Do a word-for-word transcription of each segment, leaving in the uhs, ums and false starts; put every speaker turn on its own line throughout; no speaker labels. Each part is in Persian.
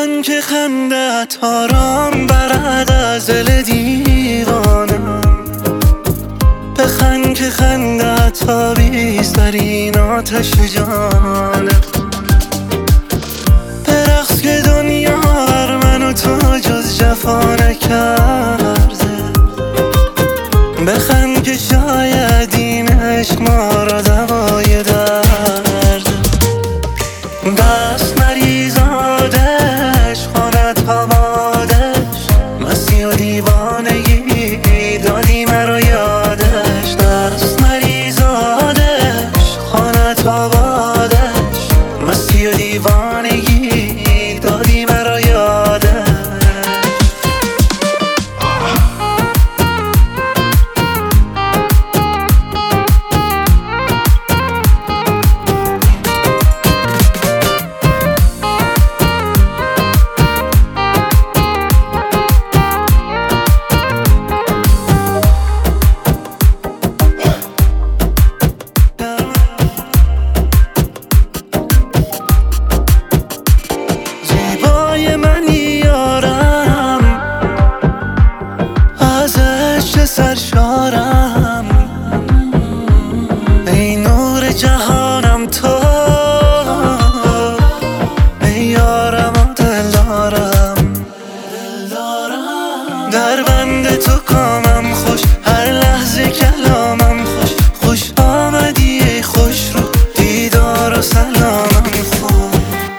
بخند که خندت آرام برد از دل دیوانم، بخند که خندت آویز در این آتش جانم، برقص که دنیا بر من و تو جز جفا نکرده، بخند که شاید این عشق ما را دوای درده، دست نریز آدش خانت آبادش، مستی و دیوانگی دادی مرا یادش، دست نریز آدش خانت آبادش، مستی و دیوانگی دادی مرا یادش. سرشارم ای نور جهانم تو، ای یارم و دلدارم، در بند تو کامم خوش، هر لحظه کلامم خوش، خوش آمدی ای خوش رو دیدار و سلامم خوش،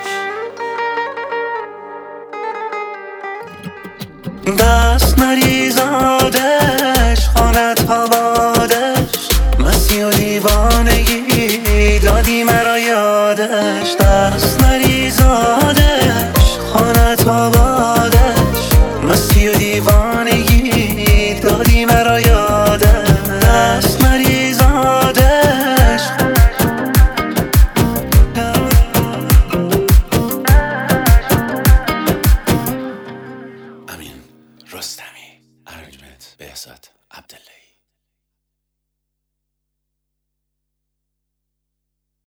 دست نریز آدش خانت آبادش، مستی و دیوانگی دادی مرا یادش، دست نریز آدش خانت آبادش، مستی و دیوانگی دادی مرا یادش، دست نریز آدش.
امین رستمی، ارنجمنت بهزاد عبداللهی.